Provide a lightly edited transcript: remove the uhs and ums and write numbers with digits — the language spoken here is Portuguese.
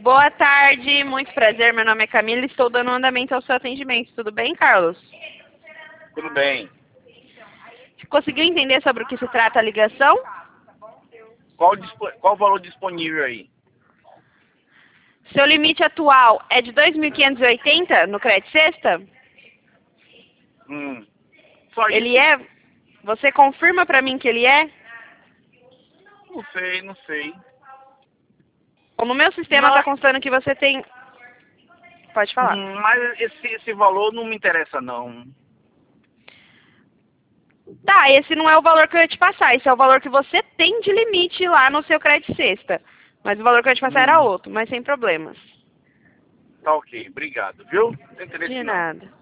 Boa tarde, muito prazer. Meu nome é Camila e estou dando andamento ao seu atendimento. Tudo bem, Carlos? Tudo bem. Conseguiu entender sobre o que se trata a ligação? Qual o valor disponível aí? Seu limite atual é de 2.580 no crédito sexta? Só isso? Ele é? Você confirma para mim que ele é? Não sei. No meu sistema está constando que você tem... Pode falar. Mas esse valor não me interessa, não. Tá, esse não é o valor que eu ia te passar. Esse é o valor que você tem de limite lá no seu crédito sexta. Mas o valor que eu ia te passar era outro, mas sem problemas. Tá ok, obrigado, viu? Não tem interesse De não. nada.